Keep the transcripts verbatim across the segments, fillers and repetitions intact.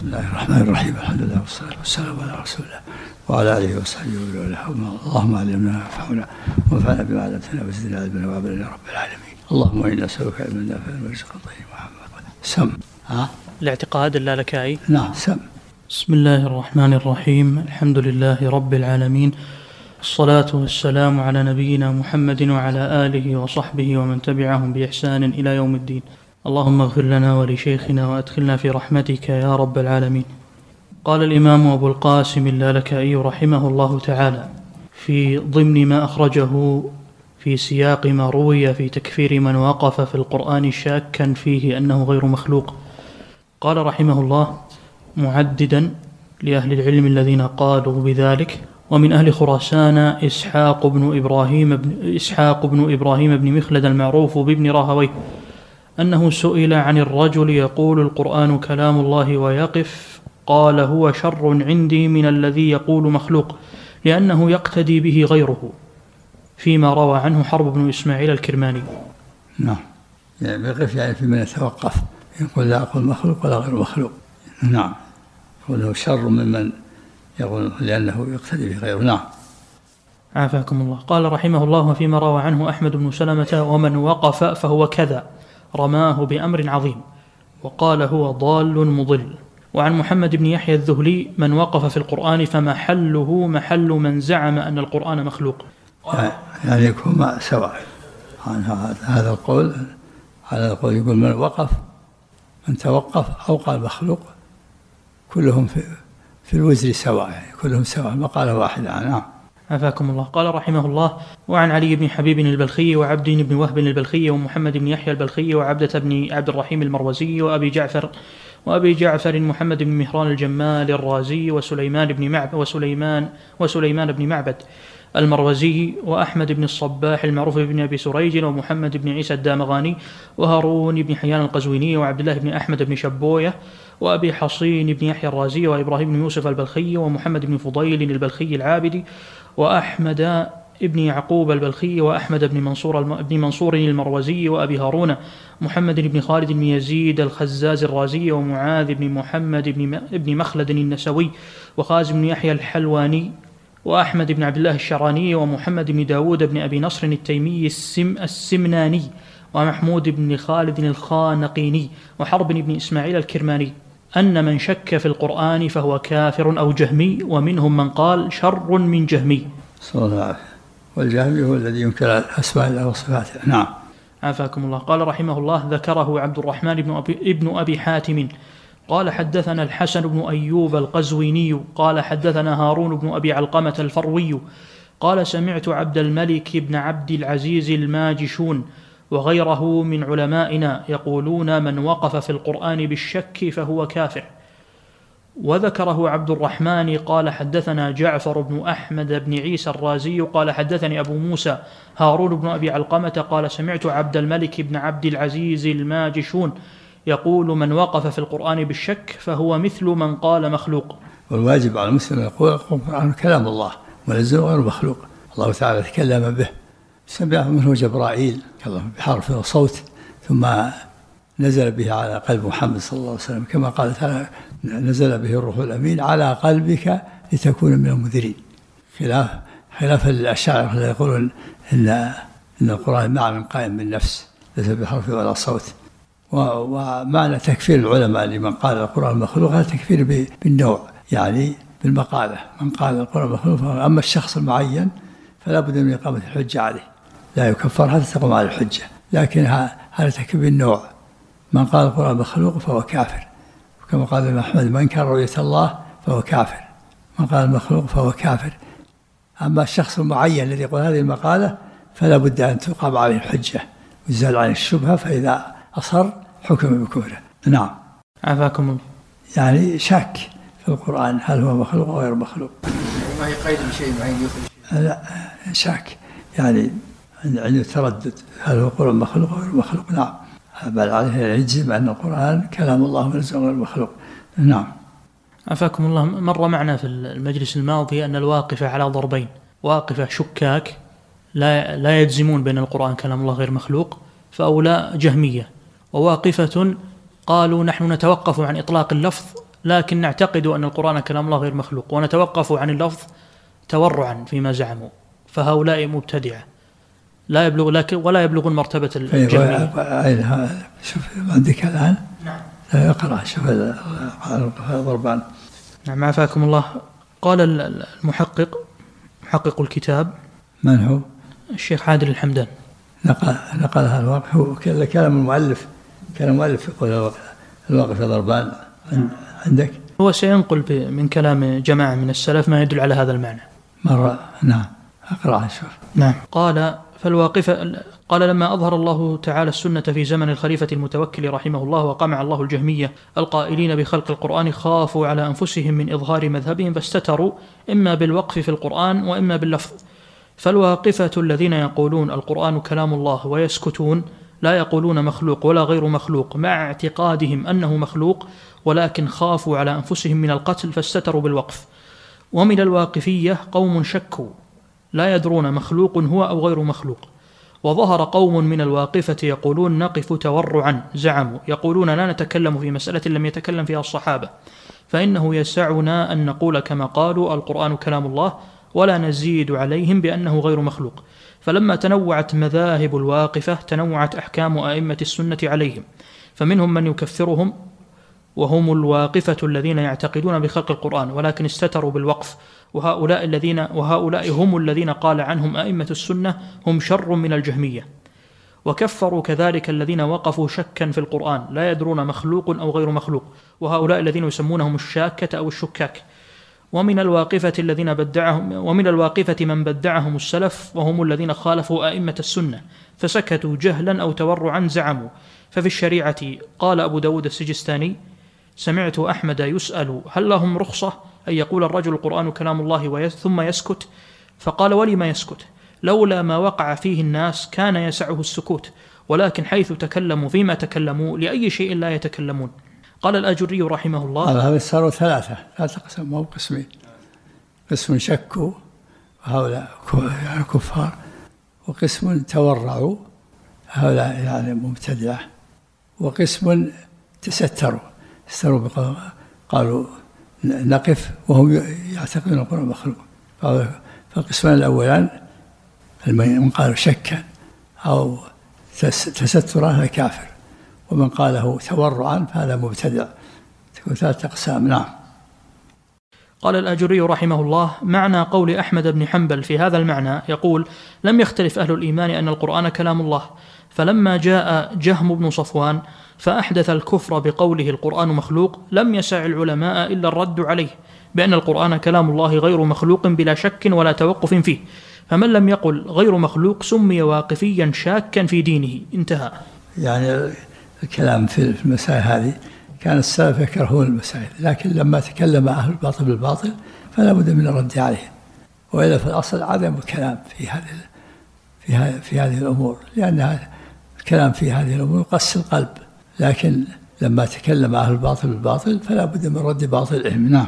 بسم الله الرحمن الرحيم. الحمد لله والصلاة والسلام على رسول الله وعلى آله وصحبه ومن والاه. اللهم علمنا وانفعنا وانفعنا بما علمتنا وزدنا علما وعملا رب العالمين. اللهم إنا نسألك علما نافعا ورزقا طيبا محمد. سم ها الاعتقاد اللالكائي. نعم سم. بسم الله الرحمن الرحيم. الحمد لله رب العالمين، الصلاة والسلام على نبينا محمد وعلى آله وصحبه ومن تبعهم بإحسان إلى يوم الدين. اللهم اغفر لنا ولشيخنا وأدخلنا في رحمتك يا رب العالمين. قال الإمام أبو القاسم اللالكائي رحمه الله تعالى في ضمن ما أخرجه في سياق ما روي في تكفير من وقف في القرآن شاكا فيه أنه غير مخلوق، قال رحمه الله معددا لأهل العلم الذين قالوا بذلك: ومن أهل خراسان إسحاق بن إبراهيم بن, إسحاق بن إبراهيم بن مخلد المعروف بابن راهويه أنه سئل عن الرجل يقول القرآن كلام الله ويقف، قال: هو شر عندي من الذي يقول مخلوق، لأنه يقتدي به غيره، فيما روى عنه حرب بن إسماعيل الكرماني. نعم، يعني يقف يعني في من يتوقف، يقول لا أقول مخلوق ولا غير مخلوق. نعم، يقول له شر ممن يقول لأنه يقتدي به غيره. نعم. عافاكم الله. قال رحمه الله: فيما روى عنه أحمد بن سلمة: ومن وقف فهو كذا، رماه بأمر عظيم، وقال هو ضال مضل. وعن محمد بن يحيى الذهلي: من وقف في القرآن فمحله محل من زعم أن القرآن مخلوق. يعني يكون سواء عن هذا القول. على القول يقول من وقف، من توقف أو قال مخلوق، كلهم في في الوزر سواء، يعني كلهم سواء، مقالة واحدة. نعم. عافاكم الله. قال رحمه الله: وعن علي بن حبيب البلخي وعبد بن وهب البلخي ومحمد بن يحيى البلخي وعبدة بن عبد الرحيم المروزي وأبي جعفر وأبي جعفر محمد بن مهران الجمال الرازي وسليمان بن معبد وسليمان وسليمان بن معبد المروزي وأحمد بن الصباح المعروف بن أبي سريج ومحمد بن عيسى الدامغاني وهارون بن حيان القزويني وعبد الله بن أحمد بن شبوية وأبي حصين بن يحيى الرازي وإبراهيم بن يوسف البلخي ومحمد بن فضيل البلخي العابدي وأحمد ابن يعقوب البلخي وأحمد بن منصور بن منصور المروزي وأبي هارون محمد بن خالد بن يزيد الخزاز الرازي ومعاذ بن محمد بن مخلد النسوي وخازم بن يحيى الحلواني وأحمد بن عبد الله الشراني ومحمد بن داود بن أبي نصر التيمي السم السمناني ومحمود بن خالد الخانقيني وحرب بن إسماعيل الكرماني أن من شك في القرآن فهو كافر أو جهمي، ومنهم من قال شر من جهمي. صلى الله عليه وسلم. والجهمي هو الذي ينكر أسماء الله وصفاته. نعم. عافاكم الله. قال رحمه الله: ذكره عبد الرحمن بن أبي, ابن أبي حاتم قال حدثنا الحسن بن أيوب القزويني قال حدثنا هارون بن أبي علقمة الفروي قال سمعت عبد الملك بن عبد العزيز الماجشون وغيره من علمائنا يقولون من وقف في القرآن بالشك فهو كافر. وذكره عبد الرحمن قال حدثنا جعفر بن أحمد بن عيسى الرازي قال حدثني أبو موسى هارون بن أبي علقمة قال سمعت عبد الملك بن عبد العزيز الماجشون يقول من وقف في القرآن بالشك فهو مثل من قال مخلوق. والواجب على المسلم يقول القرآن كلام الله وليس غير مخلوق، الله تعالى تكلم به، سمعه منه جبرائيل بحرف وصوت، ثم نزل به على قلب محمد صلى الله عليه وسلم، كما قال تعالى نزل به الروح الأمين على قلبك لتكون من المنذرين، خلاف خلاف الأشاعرة الذين يقولون إن إن القرآن معنى قائم بالنفس ليس بحرف ولا صوت. ومعنى تكفير العلماء لمن قال القرآن مخلوق هذا تكفير بالنوع، يعني بالمقالة، من قال القرآن مخلوق. أما الشخص المعين فلا بد من إقامة الحجة عليه، لا يكفر حتى تقوم على الحجة، لكن هذا تكفير بالنوع، من قال القرآن مخلوق فهو كافر، كما قال الإمام أحمد من كان رؤية الله فهو كافر، من قال المخلوق فهو كافر. أما الشخص المعين الذي يقول هذه المقالة فلا بد أن تقام عليه الحجة ويزال عن الشبهة، فإذا أصر حكم بكفره. نعم. عافاكم الله. يعني شك في القرآن هل هو مخلوق أو غير مخلوق، ما هي قيد بشيء معين يخرج. لا شك، يعني عنده تردد هل هو القرآن مخلوق أو غير مخلوق. نعم، بل عليه يجزم أن القرآن كلام الله وليس غير مخلوق. نعم. عافاكم الله. مر معنا في المجلس الماضي أن الواقفة على ضربين: واقفة شكاك لا لا يجزمون بأن القرآن كلام الله غير مخلوق فأولا جهمية، وواقفة قالوا نحن نتوقف عن إطلاق اللفظ لكن نعتقد أن القرآن كلام الله غير مخلوق ونتوقف عن اللفظ تورعا فيما زعموا، فهؤلاء مبتدعة لا يبلغ لكن ولا يبلغون مرتبة الجهمية. شوف عندك الآن نعم لا يقرأ شوف ضربان. نعم عافاكم الله. قال المحقق محقق الكتاب من هو؟ الشيخ عادل الحمدان نقل نقلها الواقف، هو كلام المؤلف كلام المؤلف يقول الواقف ضربان عندك. هو سينقل من كلام جماعة من السلف ما يدل على هذا المعنى مرة. نعم أقرأ شوف. نعم. قال فالواقفة قال لما أظهر الله تعالى السنة في زمن الخليفة المتوكل رحمه الله وقمع الله الجهمية القائلين بخلق القرآن خافوا على أنفسهم من إظهار مذهبهم فاستتروا إما بالوقف في القرآن وإما باللفظ. فالواقفة الذين يقولون القرآن كلام الله ويسكتون لا يقولون مخلوق ولا غير مخلوق مع اعتقادهم أنه مخلوق، ولكن خافوا على أنفسهم من القتل فاستتروا بالوقف. ومن الواقفية قوم شكوا لا يدرون مخلوق هو أو غير مخلوق. وظهر قوم من الواقفة يقولون نقف تورعا، زعموا يقولون لا نتكلم في مسألة لم يتكلم فيها الصحابة، فإنه يسعنا أن نقول كما قالوا القرآن كلام الله ولا نزيد عليهم بأنه غير مخلوق. فلما تنوعت مذاهب الواقفة تنوعت أحكام أئمة السنة عليهم، فمنهم من يكفرهم وهم الواقفة الذين يعتقدون بخلق القرآن ولكن استتروا بالوقف، وهؤلاء الذين وهؤلاء هم الذين قال عنهم أئمة السنة هم شر من الجهمية. وكفروا كذلك الذين وقفوا شكا في القرآن لا يدرون مخلوق أو غير مخلوق، وهؤلاء الذين يسمونهم الشاكة أو الشكاك. ومن الواقفة الذين بدعهم ومن الواقفة من بدعهم السلف وهم الذين خالفوا أئمة السنة فسكتوا جهلا أو تورعا زعموا. ففي الشريعة قال أبو داود السجستاني سمعت أحمد يسأل هل لهم رخصة أن يقول الرجل القرآن كلام الله ثم يسكت؟ فقال ولما يسكت؟ لولا ما وقع فيه الناس كان يسعه السكوت، ولكن حيث تكلموا فيما تكلموا لأي شيء لا يتكلمون. قال الآجري رحمه الله هذا صاروا ثلاثة ثلاثة قسم مو قسمين، قسم شكوا هؤلاء كفار، وقسم تورعوا هؤلاء يعني مبتدعة، وقسم تستروا استروا قالوا نقف وهم يعتقدون القرآن مخلوق. فالقسمان الأولان من قالوا شكا أو تسترا هذا كافر، ومن قاله تورعا فهذا مبتدع. تكون ثلاثة أقسام. نعم. قال الآجري رحمه الله معنى قول أحمد بن حنبل في هذا المعنى يقول لم يختلف أهل الإيمان أن القرآن كلام الله، فلما جاء جهم بن صفوان فأحدث الكفر بقوله القرآن مخلوق لم يسع العلماء إلا الرد عليه بأن القرآن كلام الله غير مخلوق بلا شك ولا توقف فيه، فمن لم يقل غير مخلوق سمي واقفيا شاكا في دينه. انتهى. يعني الكلام في المسائل هذه كان السلف يكرهون المسائل، لكن لما تكلم أهل الباطل بالباطل فلا بد من الرد عليهم، وإلا في الأصل عدم الكلام في هذه في في هذه الأمور، لأن الكلام في هذه الأمور قسى القلب، لكن لما تكلم أهل الباطل بالباطل فلا بد من رد باطلهم. نعم.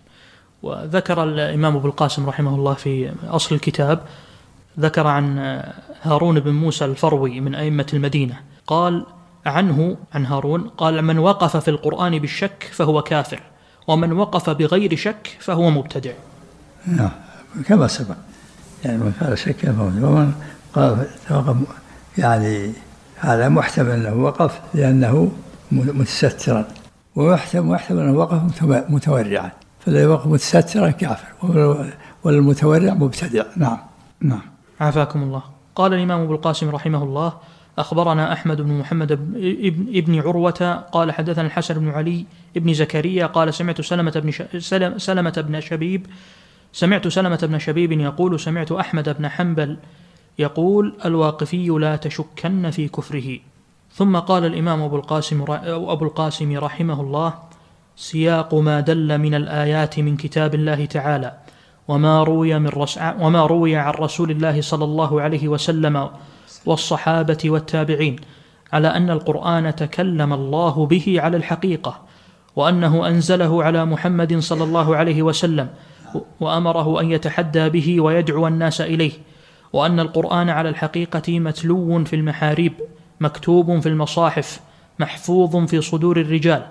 وذكر الإمام أبو القاسم رحمه الله في أصل الكتاب ذكر عن هارون بن موسى الفروي من أئمة المدينة قال عنه عن هارون قال من وقف في القرآن بالشك فهو كافر، ومن وقف بغير شك فهو مبتدع. نعم كما سبق، يعني من قال شك فهو مبتدع، ومن قال توقف يعني هذا محتمل أنه وقف لأنه متسترا، ومحتمل أنه وقف متورعا، فالذي وقف متسترا كافر والمتورع مبتدع. نعم. نعم. عافاكم الله. قال الإمام أبو القاسم رحمه الله أخبرنا أحمد بن محمد ابن عروة قال حدثنا الحسن بن علي ابن زكريا قال سمعت سلمة بن ش... سلم... سلمة بن شبيب سمعت سلمة بن شبيب يقول سمعت أحمد بن حنبل يقول الواقفي لا تشكن في كفره. ثم قال الإمام أبو القاسم أبو القاسم رحمه الله سياق ما دل من الآيات من كتاب الله تعالى وما روي من رس... وما روي عن رسول الله صلى الله عليه وسلم والصحابة والتابعين على أن القرآن تكلم الله به على الحقيقة، وأنه أنزله على محمد صلى الله عليه وسلم وأمره أن يتحدى به ويدعو الناس إليه، وأن القرآن على الحقيقة متلو في المحاريب مكتوب في المصاحف محفوظ في صدور الرجال،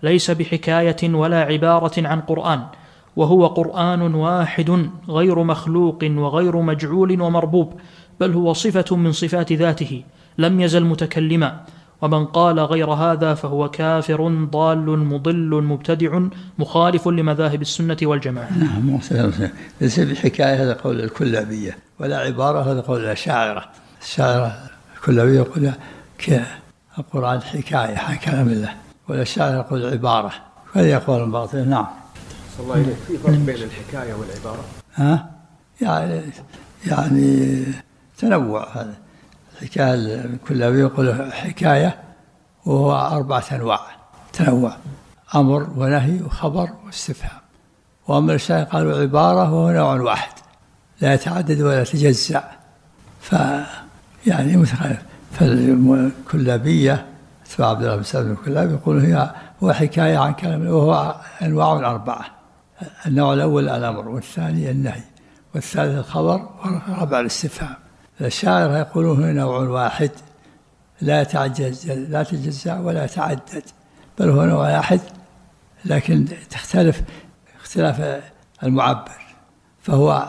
ليس بحكاية ولا عبارة عن قرآن، وهو قرآن واحد غير مخلوق وغير مجعول ومربوب، بل هو صفة من صفات ذاته لم يزل متكلما. ومن قال غير هذا فهو كافر ضال مضل مبتدع مخالف لمذاهب السنة والجماعة. نعم، ليس بحكاية هذا قول الكلابية، ولا عبارة هذا قول الأشاعرة. الشاعرة الكلابية يقول القرآن حكاية عن كلام الله، والأشاعرة يقول عبارة، وهذا يقول الباطل. نعم. صلى الله عليه. في فرق بين الحكاية والعبارة؟ ها؟ يعني يعني تنوع. هذا الحكاية الكلابية يقول حكاية، وهو أربعة أنواع تنوع: أمر ونهي وخبر واستفهام. وأما الأشاعرة قالوا عبارة، وهو نوع واحد لا يتعدد ولا يتجزأ، ف يعني متخالف. فالكلابية أتباع عبد الله بن سعد الكلابي يقول هي هو حكاية عن كلام، وهو أنواع أربعة: النوع الأول الأمر، والثاني النهي، والثالث الخبر، والرابع الاستفهام. الأشاعرة يقولون هو نوع واحد لا يتعجز لا يتجزأ ولا يتعدد، بل هو نوع واحد لكن تختلف اختلاف المعبر. فهو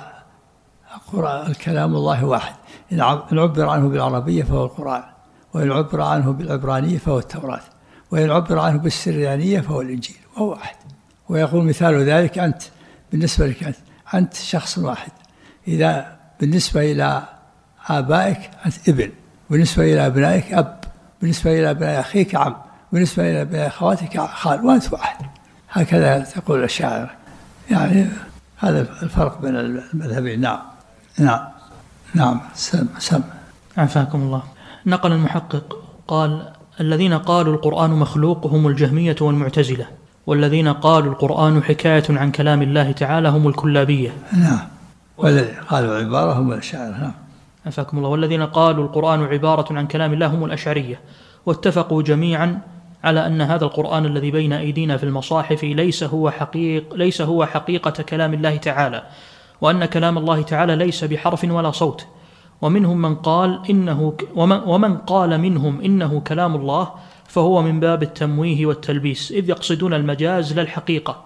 الكلام الله واحد، إن عبر عنه بالعربية فهو القرآن، وإن عبر عنه بالعبرانية فهو التوراة، وإن عبر عنه بالسريانية فهو الإنجيل، وهو واحد. ويقول مثال ذلك: أنت بالنسبة لك أنت, أنت شخص واحد، إذا بالنسبة إلى آبائك أنت ابن، بالنسبة إلى أبنائك أب، بالنسبة إلى أبناء أخيك عم، بالنسبة إلى أبناء أخواتك خال، وأنت واحد. هكذا تقول الشاعر. يعني هذا الفرق بين المذهبين. نعم نعم نعم. سم سم عافاكم الله. نقل المحقق قال: الذين قالوا القرآن مخلوق هم الجهمية والمعتزلة، والذين قالوا القرآن حكاية عن كلام الله تعالى هم الكلابية. نعم. والذين قالوا عبارة هم الأشاعرة. نعم. عافاكم الله. والذين قالوا القرآن عبارة عن كلام الله هم الأشعرية، واتفقوا جميعا على أن هذا القرآن الذي بين أيدينا في المصاحف ليس هو حقيق ليس هو حقيقة كلام الله تعالى، وأن كلام الله تعالى ليس بحرف ولا صوت. ومنهم من قال إنه ومن, ومن قال منهم إنه كلام الله، فهو من باب التمويه والتلبيس، إذ يقصدون المجاز لا الحقيقة.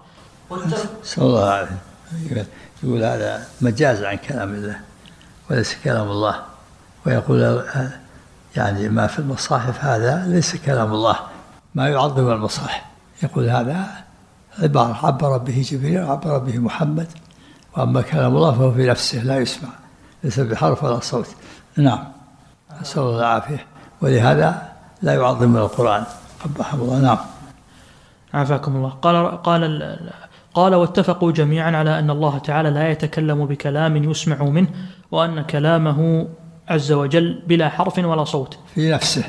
صلى الله عليه وسلم يقول هذا مجاز عن كلام الله وليس كلام الله، ويقول يعني ما في المصاحف هذا ليس كلام الله، ما يعظم المصاحف. يقول هذا عبارة عبر به جبريل وعبر به محمد، وأما كلام الله فهو في نفسه لا يسمع، ليس بحرف ولا صوت. نعم، نسأل الله العافية. ولهذا لا يعظم القرآن قبحه الله. نعم. عافاكم الله. قال قال قال واتفقوا جميعا على أن الله تعالى لا يتكلم بكلام يسمع منه، وأن كلامه عز وجل بلا حرف ولا صوت في نفسه.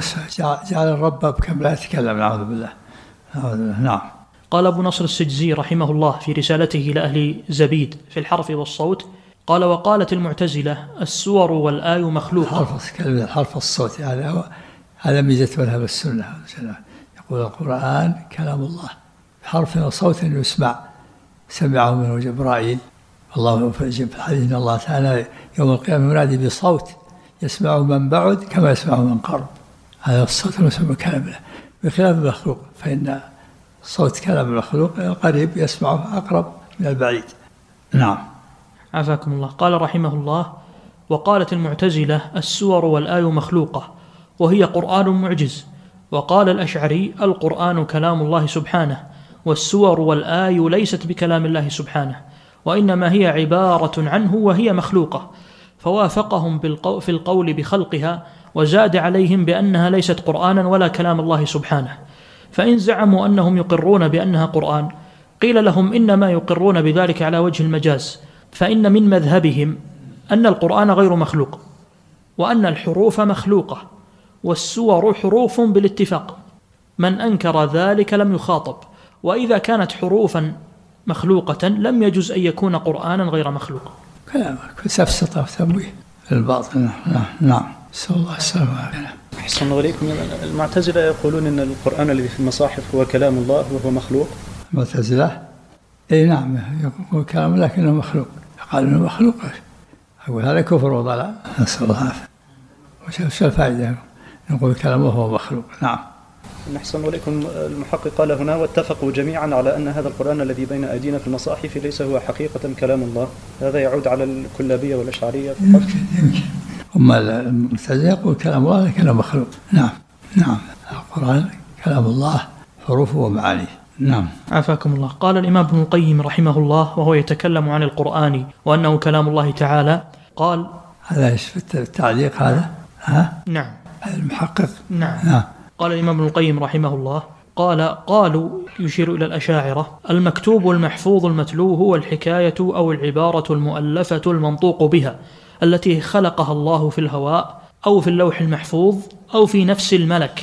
جعل الرب بكم لا يتكلم. نعوذ بالله. نعم. قال أبو نصر السجزي رحمه الله في رسالته لأهل زبيد في الحرف والصوت، قال: وقالت المعتزلة السور والآي مخلوقة. حرف كلمة الحرف الصوت هذا هو هذا ميزة مذهب السنة. يقول القرآن كلام الله بحرف وصوت يسمع، سمعه منه جبرائيل. الله في الحديث إن الله تعالى يوم القيامة ينادي بصوت يسمعه من بعد كما يسمعه من قرب. هذا الصوت المسمى كلام الله، بخلاف المخلوق، فإن صوت كلام المخلوق قريب يسمعه أقرب من البعيد. نعم. عافاكم الله. قال رحمه الله: وقالت المعتزلة السور والآي مخلوقة وهي قرآن معجز. وقال الأشعري القرآن كلام الله سبحانه، والسور والآي ليست بكلام الله سبحانه، وإنما هي عبارة عنه وهي مخلوقة. فوافقهم في القول بخلقها، وزاد عليهم بأنها ليست قرآنا ولا كلام الله سبحانه. فإن زعموا أنهم يقرون بأنها قرآن، قيل لهم إنما يقرون بذلك على وجه المجاز، فإن من مذهبهم أن القرآن غير مخلوق، وأن الحروف مخلوقة، والسور حروف بالاتفاق. من أنكر ذلك لم يخاطب، وإذا كانت حروفا مخلوقة لم يجوز أن يكون قرآنا غير مخلوق. كلام سفسطة وتمويه الباطل. نعم. صلى الله عليه وسلم. أحسن الله عليكم. المعتزلة يقولون أن القرآن الذي في المصاحف هو كلام الله وهو مخلوق. المعتزلة اي نعم يقول كلام لكنه مخلوق، قالوا انه مخلوق. اقول هذا كفر وضلال، نسأل الله العافية. وش الفائدة نقول كلامه هو مخلوق؟ نعم. نحسن إليكم. المحقق قال هنا: واتفقوا جميعا على أن هذا القرآن الذي بين أيدينا في المصاحف ليس هو حقيقة كلام الله. هذا يعود على الكلابية والأشعرية فقط؟ يمكن يمكن أما المعتزلة يقول كلام الله كلام مخلوق. نعم نعم القرآن كلام الله حروفه ومعانيه. نعم. عافاكم الله. قال الإمام ابن القيم رحمه الله وهو يتكلم عن القرآن وأنه كلام الله تعالى، قال هذا ايش في التعليق هذا؟ ها؟ نعم المحقق. نعم. نعم. قال الإمام ابن القيم رحمه الله قال قالوا يشير إلى الأشاعرة: المكتوب والمحفوظ المتلو هو الحكاية أو العبارة المؤلفة المنطوق بها التي خلقها الله في الهواء أو في اللوح المحفوظ أو في نفس الملك.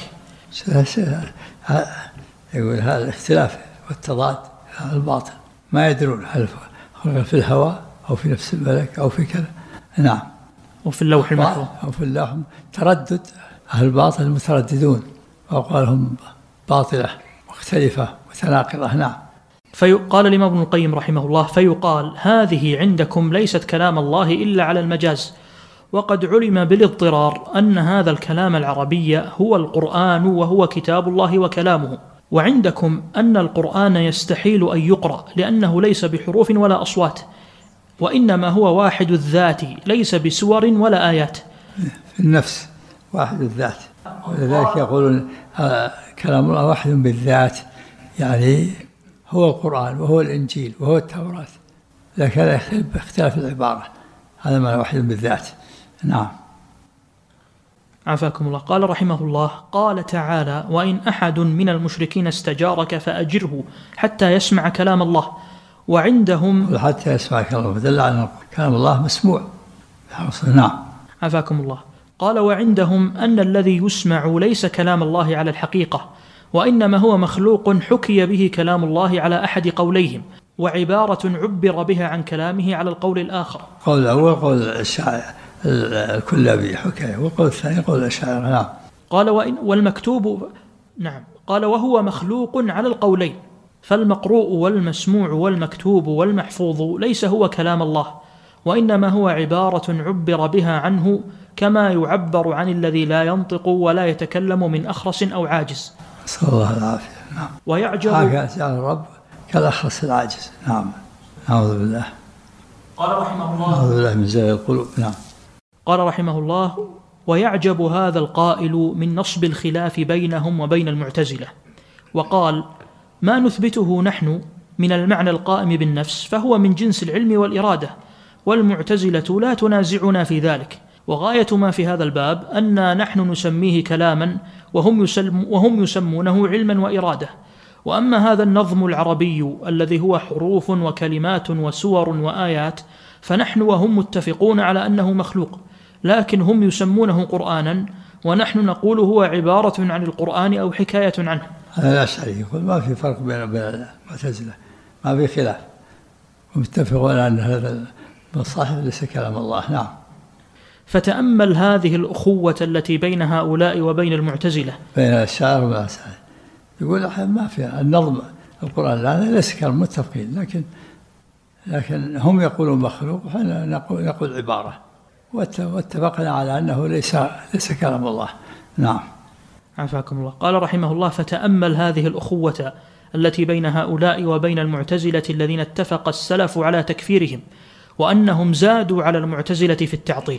يقول هذا الاختلاف والتضاد هذا الباطل، ما يدرون هل في الهواء أو في نفس الملك أو في كذا. نعم. وفي اللوح المحفوظ أو في اللوح. تردد أهل الباطل مترددون وأقوالهم باطلة مختلفة متناقضة. نعم. فقال الإمام ابن القيم رحمه الله: فيقال هذه عندكم ليست كلام الله إلا على المجاز، وقد علم بالاضطرار أن هذا الكلام العربي هو القرآن وهو كتاب الله وكلامه، وعندكم أن القرآن يستحيل أن يقرأ لأنه ليس بحروف ولا أصوات، وإنما هو واحد الذات ليس بسور ولا آيات. في النفس واحد الذات، ولذلك يقولون كلام الله واحد بالذات، يعني هو القرآن وهو الإنجيل وهو التوراة، لكن هذا يختلف باختلاف العبارة، هذا ما واحد بالذات. نعم. عافاكم الله. قال رحمه الله: قال تعالى: وإن أحد من المشركين استجارك فأجره حتى يسمع كلام الله. وعندهم حتى يسمع كلام الله، دل على كلام الله مسموع. نعم. عافاكم الله. قال: وعندهم أن الذي يسمع ليس كلام الله على الحقيقة، وإنما هو مخلوق حكي به كلام الله على أحد قوليهم، وعبارة عبر بها عن كلامه على القول الآخر. قول الأول قول الشاعر الكلابي حكاية، والقول الثاني قول الشاعر. نعم. قال: وإن والمكتوب نعم قال: وهو مخلوق على القولين، فالمقروء والمسموع والمكتوب والمحفوظ ليس هو كلام الله، وإنما هو عبارة عبر بها عنه كما يعبر عن الذي لا ينطق ولا يتكلم من أخرس أو عاجز. نسأل الله العافية. نعم. ويعجب جعل الرب كالأخرس العاجز. نعم. أعوذ بالله. قال رحمه الله: أعوذ بالله من زيغ القلوب. نعم. قال رحمه الله: ويعجب هذا القائل من نصب الخلاف بينهم وبين المعتزلة، وقال: ما نثبته نحن من المعنى القائم بالنفس فهو من جنس العلم والإرادة، والمعتزلة لا تنازعنا في ذلك، وغاية ما في هذا الباب أن نحن نسميه كلاما وهم, يسلم وهم يسمونه علما وإرادة. وأما هذا النظم العربي الذي هو حروف وكلمات وسور وآيات فنحن وهم متفقون على أنه مخلوق، لكن هم يسمونه قرآنا ونحن نقول هو عبارة عن القرآن أو حكاية عنه. هذا الأشعري يقول ما في فرق بين المعتزلة، ما في خلاف، ومتفقون أن هذا المصاحف ليس كلام الله. نعم. فتأمل هذه الأخوة التي بين هؤلاء وبين المعتزلة، بين الشاعر والأشعري. يقول ما في النظم القرآن لا ليس كلام، متفقين، لكن لكن هم يقولون مخلوق وحنا نقول نقول عبارة، واتفقنا على أنه ليس ليس كلام الله. نعم. عافاكم الله. قال رحمه الله: فتأمل هذه الأخوة التي بين هؤلاء وبين المعتزلة الذين اتفق السلف على تكفيرهم، وأنهم زادوا على المعتزلة في التعطيل.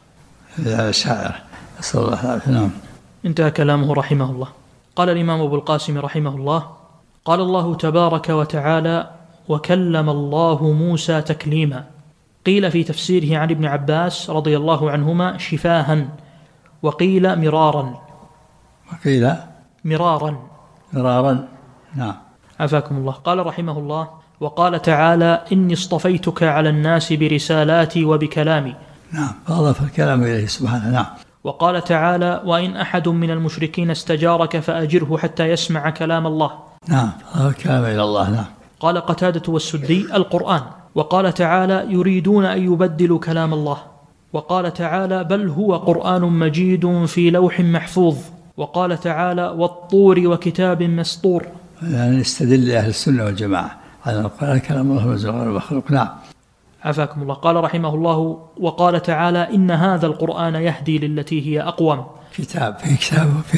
الشاعر صلى الله عليه وسلم. نعم. انتهى كلامه رحمه الله. قال الإمام أبو القاسم رحمه الله: قال الله تبارك وتعالى: وكلم الله موسى تكليما. قيل في تفسيره عن ابن عباس رضي الله عنهما شفاها، وقيل مرارا. وقيل مرارا مرارا. نعم. عافاكم الله. قال رحمه الله: وقال تعالى: إني اصطفيتك على الناس برسالاتي وبكلامي. نعم. فأضاف الكلام إليه سبحانه. نعم. وقال تعالى: وإن أحد من المشركين استجارك فأجره حتى يسمع كلام الله. نعم. فأضاف الكلام إلى الله. نعم. قال قتادة والسدي: القرآن. وقال تعالى: يريدون أن يبدلوا كلام الله. وقال تعالى: بل هو قرآن مجيد في لوح محفوظ. وقال تعالى: والطور وكتاب مسطور. يعني نستدل أهل السنة والجماعة على القرآن كلام الله غير مخلوق. نعم. عافاكم الله. قال رحمه الله: وقال تعالى: إن هذا القرآن يهدي للتي هي أقوم. كتاب في كتاب في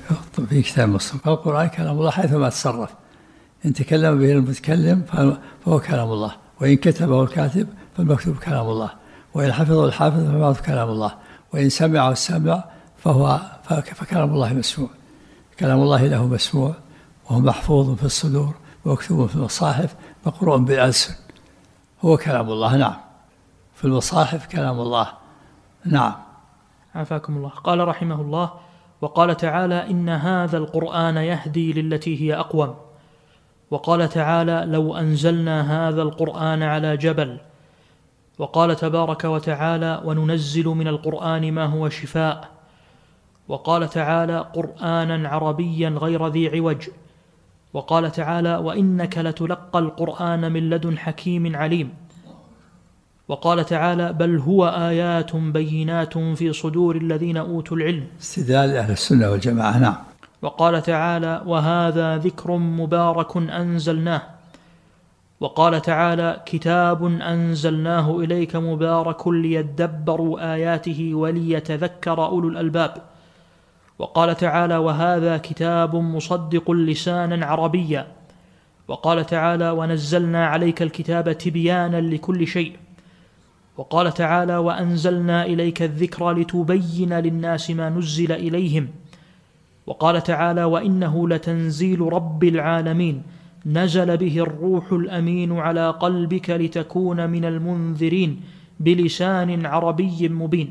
في كتاب مسطور. فالقرآن كلام الله حيثما تصرف، إن تكلم به المتكلم فهو كلام الله، وإن كتبه الكاتب فالمكتوب كلام الله، وإن حفظه الحافظ فهو كلام الله، وإن سمعه السامع فهو فكلام الله مسموع. كلام الله له مسموع، وهو محفوظ في الصدور ومكتوب في المصاحف مقروء بالألسن، هو كلام الله. نعم، في المصاحف كلام الله. نعم. عافاكم الله. قال رحمه الله: وقال تعالى: إن هذا القرآن يهدي للتي هي أقوم. وقال تعالى: لو أنزلنا هذا القرآن على جبل. وقال تبارك وتعالى: وننزل من القرآن ما هو شفاء. وقال تعالى: قرآنا عربيا غير ذي عوج. وقال تعالى: وإنك لتلقى القرآن من لدن حكيم عليم. وقال تعالى: بل هو آيات بينات في صدور الذين أوتوا العلم. استدلال أهل السنة والجماعة. نعم. وقال تعالى: وهذا ذكر مبارك أنزلناه. وقال تعالى: كتاب أنزلناه إليك مبارك ليدبروا آياته وليتذكر أولو الألباب. وقال تعالى: وهذا كتاب مصدق لسانا عربيا. وقال تعالى: ونزلنا عليك الكتاب تبيانا لكل شيء. وقال تعالى: وأنزلنا إليك الذكر لتبين للناس ما نزل إليهم. وقال تعالى: وإنه لتنزيل رب العالمين نزل به الروح الأمين على قلبك لتكون من المنذرين بلسان عربي مبين.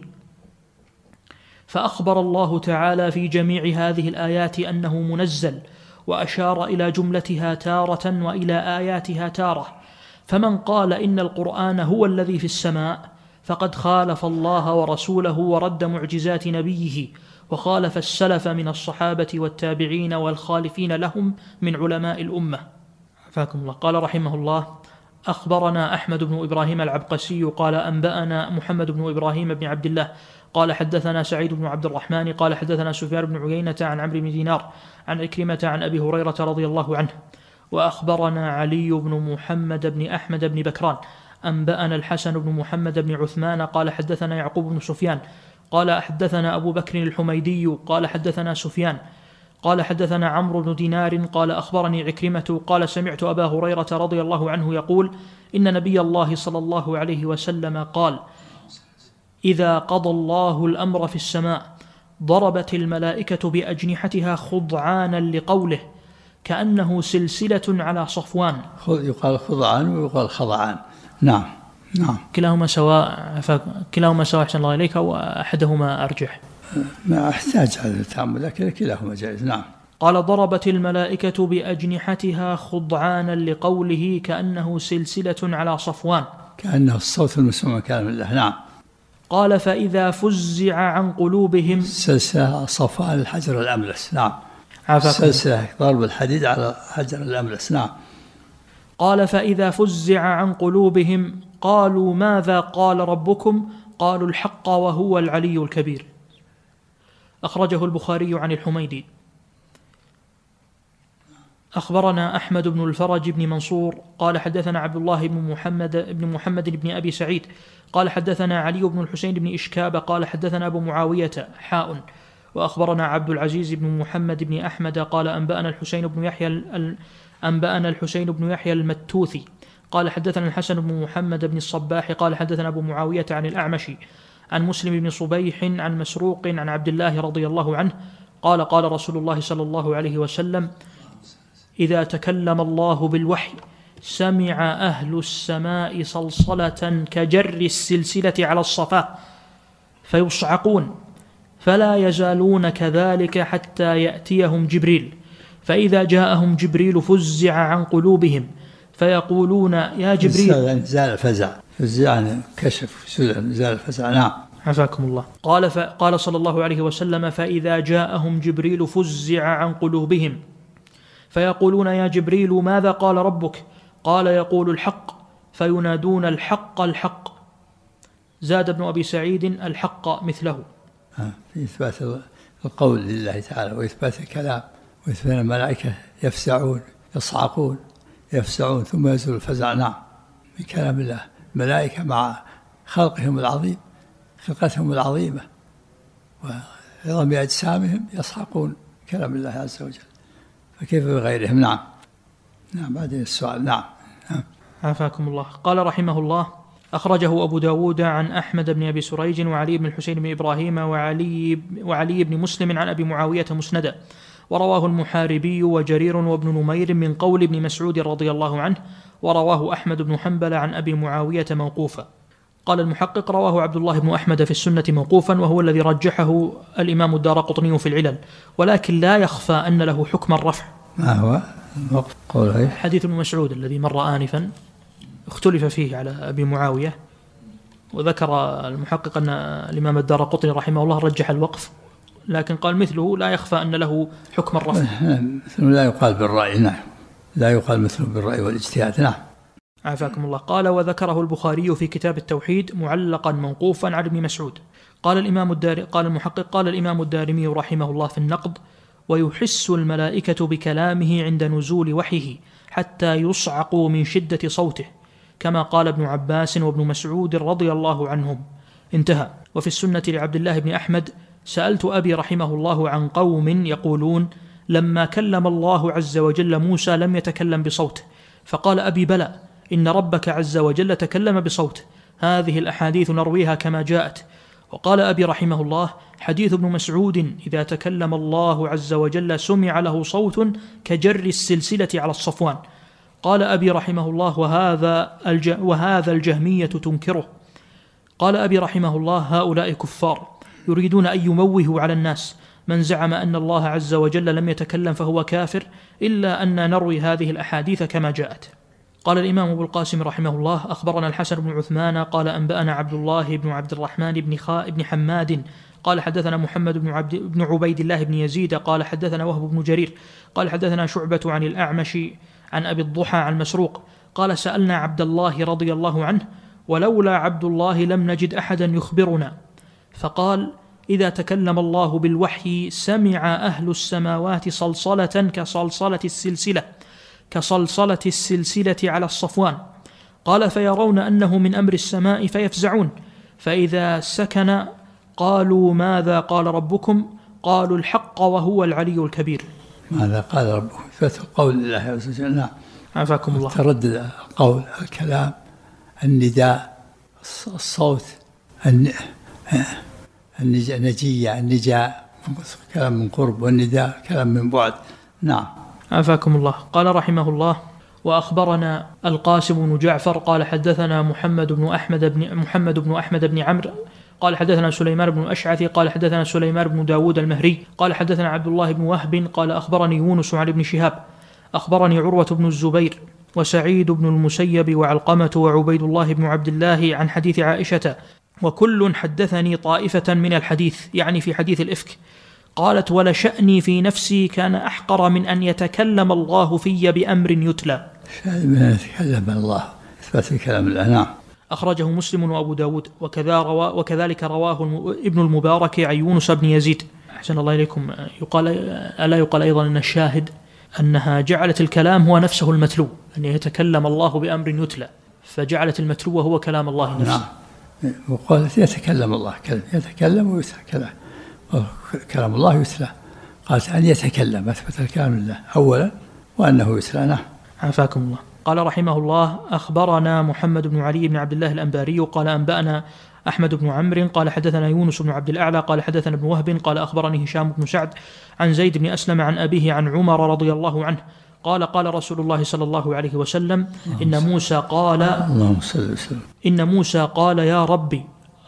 فأخبر الله تعالى في جميع هذه الآيات أنه منزل، وأشار إلى جملتها تارة وإلى آياتها تارة. فمن قال إن القرآن هو الذي في السماء فقد خالف الله ورسوله ورد معجزات نبيه، وخالف السلف من الصحابة والتابعين والخالفين لهم من علماء الأمة. عفاكم الله. قال رحمه الله: أخبرنا أحمد بن إبراهيم العبقسي قال أنبأنا محمد بن إبراهيم بن عبد الله قال حدثنا سعيد بن عبد الرحمن قال حدثنا سفيان بن عيينة عن عمرو بن دينار عن عكرمة عن أبي هريرة رضي الله عنه. وأخبرنا علي بن محمد بن أحمد بن بكران أنبأنا الحسن بن محمد بن عثمان قال حدثنا يعقوب بن سفيان قال حدثنا أبو بكر الحميدي قال حدثنا سفيان قال حدثنا عمرو بن دينار قال أخبرني عكرمة قال سمعت أبا هريرة رضي الله عنه يقول: إن نبي الله صلى الله عليه وسلم قال: إذا قضى الله الأمر في السماء ضربت الملائكة بأجنحتها خضعانا لقوله كأنه سلسلة على صفوان. يقال خضعان ويقال خضعان. نعم نعم. كلاهما سواء كلاهما سواء أحسن الله إليك، وأحدهما أرجح؟ ما أحتاج على التأمل، لكن كلاهما جائز. نعم. قال: ضربت الملائكة بأجنحتها خضعانا لقوله كأنه سلسلة على صفوان، كأنه الصوت المسموع من كلام الله. نعم. قال: فإذا فزع عن قلوبهم سلسلة صفوان الحجر الأملس. نعم. عفاكم. سلسلة ضرب الحديد على حجر الأملس. نعم. قال: فإذا فزع عن قلوبهم قالوا ماذا قال ربكم؟ قالوا الحق وهو العلي الكبير. أخرجه البخاري عن الحميدي. أخبرنا أحمد بن الفرج بن منصور قال حدثنا عبد الله بن محمد بن محمد بن أبي سعيد قال حدثنا علي بن الحسين بن إشكاب قال حدثنا أبو معاوية حاء. وأخبرنا عبد العزيز بن محمد بن أحمد قال أنبأنا الحسين بن يحيى أنبأنا الحسين بن يحيى المتوثي قال حدثنا الحسن بن محمد بن الصباح قال حدثنا أبو معاوية عن الأعمش عن مسلم بن صبيح عن مسروق عن عبد الله رضي الله عنه قال قال رسول الله صلى الله عليه وسلم: إذا تكلم الله بالوحي سمع أهل السماء صلصلة كجر السلسلة على الصفا فيصعقون، فلا يزالون كذلك حتى يأتيهم جبريل، فإذا جاءهم جبريل فزع عن قلوبهم فيقولون يا جبريل. زال الفزع، فزع كشف زال الفزع. نعم. عفاكم الله. قال قال صلى الله عليه وسلم: فإذا جاءهم جبريل فزع عن قلوبهم فيقولون يا جبريل ماذا قال ربك؟ قال: يقول الحق، فينادون الحق الحق. زاد ابن أبي سعيد: الحق مثله. في إثبات القول لله تعالى وإثبات الكلام وإثبات الملائكة يفزعون يصعقون يفزعون ثم يزول الفزع. نعم، من كلام الله. الملائكة مع خلقهم العظيم خلقتهم العظيمة وعظم أجسامهم يصعقون كلام الله عز وجل، فكيف بغيرهم؟ نعم. نعم. بعدين السؤال. نعم. نعم. عافاكم الله. قال رحمه الله: أخرجه أبو داود عن أحمد بن أبي سريج وعلي بن الحسين بن إبراهيم وعلي, وعلي بن مسلم عن أبي معاوية مسندا، ورواه المحاربي وجرير وابن نمير من قول ابن مسعود رضي الله عنه، ورواه أحمد بن حنبل عن أبي معاوية موقوفا. قال المحقق: رواه عبد الله بن أحمد في السنة موقوفا، وهو الذي رجحه الإمام الدارقطني في العلل، ولكن لا يخفى أن له حكم الرفع. ما هو قوله؟ حديث ابن مسعود الذي مر آنفا اختلف فيه على أبي معاوية، وذكر المحقق أن الإمام الدارقطني رحمه الله رجح الوقف، لكن قال مثله لا يخفى أن له حكم الرفع. مثله لا يقال بالرأي. نعم. لا يقال مثله بالرأي والاجتهاد. نعم. عافاكم الله. قال: وذكره البخاري في كتاب التوحيد معلقا موقوفا على ابن مسعود. قال الإمام الدار قال المحقق: قال الإمام الدارمي رحمه الله في النقد: ويحس الملائكة بكلامه عند نزول وحيه حتى يصعقوا من شدة صوته، كما قال ابن عباس وابن مسعود رضي الله عنهم. انتهى. وفي السنة لعبد الله بن أحمد: سألت أبي رحمه الله عن قوم يقولون لما كلم الله عز وجل موسى لم يتكلم بصوته، فقال أبي: بلى، إن ربك عز وجل تكلم بصوته، هذه الأحاديث نرويها كما جاءت. وقال أبي رحمه الله: حديث ابن مسعود إذا تكلم الله عز وجل سمع له صوت كجر السلسلة على الصفوان. قال أبي رحمه الله: وهذا, الج... وهذا الجهمية تنكره. قال أبي رحمه الله: هؤلاء كفار يريدون أن يموهوا على الناس، من زعم أن الله عز وجل لم يتكلم فهو كافر، إلا أن نروي هذه الأحاديث كما جاءت. قال الإمام أبو القاسم رحمه الله: أخبرنا الحسن بن عثمان قال أنبأنا عبد الله بن عبد الرحمن بن, خا... بن حماد قال حدثنا محمد بن, عبد... بن عبيد الله بن يزيد قال حدثنا وهب بن جرير قال حدثنا شعبة عن الأعمش عن أبي الضحى عن مسروق قال: سألنا عبد الله رضي الله عنه: ولولا عبد الله لم نجد أحدا يخبرنا، فقال: إذا تكلم الله بالوحي سمع أهل السماوات صلصلة كصلصلة السلسلة كصلصلة السلسلة على الصفوان. قال: فيرون أنه من أمر السماء فيفزعون، فإذا سكن قالوا: ماذا قال ربكم؟ قالوا: الحق وهو العلي الكبير. ماذا قال ربكم؟ فتح قول الله عز وجل. نعم. عافاكم الله. تردد القول، الكلام، النداء، الصوت، النجية، النجاء، كلام من قرب، والنداء كلام من بعد. نعم. عافاكم الله. قال رحمه الله: وأخبرنا القاسم بن جعفر قال حدثنا محمد بن أحمد بن محمد بن أحمد بن عمرو قال حدثنا سليمان بن الأشعث قال حدثنا سليمان بن داود المهري قال حدثنا عبد الله بن وهب قال أخبرني يونس عن ابن شهاب أخبرني عروة بن الزبير وسعيد بن المسيب وعلقمة وعبيد الله بن عبد الله عن حديث عائشة، وكل حدثني طائفة من الحديث، يعني في حديث الإفك. قالت: ولشأني في نفسي كان أحقر من أن يتكلم الله في بأمر يتلى. من أن يتكلم الله إثبات الكلام الله. نعم. أخرجه مسلم وأبو داود وكذا روا وكذلك رواه ابن المبارك عن يونس بن يزيد. أحسن الله إليكم. يقال ألا يقال أيضا أن الشاهد أنها جعلت الكلام هو نفسه المتلو، أن يتكلم الله بأمر يتلى، فجعلت المتلو هو كلام الله نفسه. نعم. وقالت: يتكلم الله كلام، يتكلم ويتلى كلام، كلام الله يتلى. قالت: أن يتكلم، أثبت الكلام لله أولا وأنه يتلى. نعم. عافاكم الله. قال رحمه الله: أخبرنا محمد بن علي بن عبد الله الأنباري قال أنبأنا أحمد بن عمرو قال حدثنا يونس بن عبد الأعلى قال حدثنا ابن وهب قال أخبرني هشام بن سعد عن زيد بن أسلم عن أبيه عن عمر رضي الله عنه قال: قال رسول الله صلى الله عليه وسلم: إن موسى قال اللهم صل وسلم إن موسى قال: يا ربي،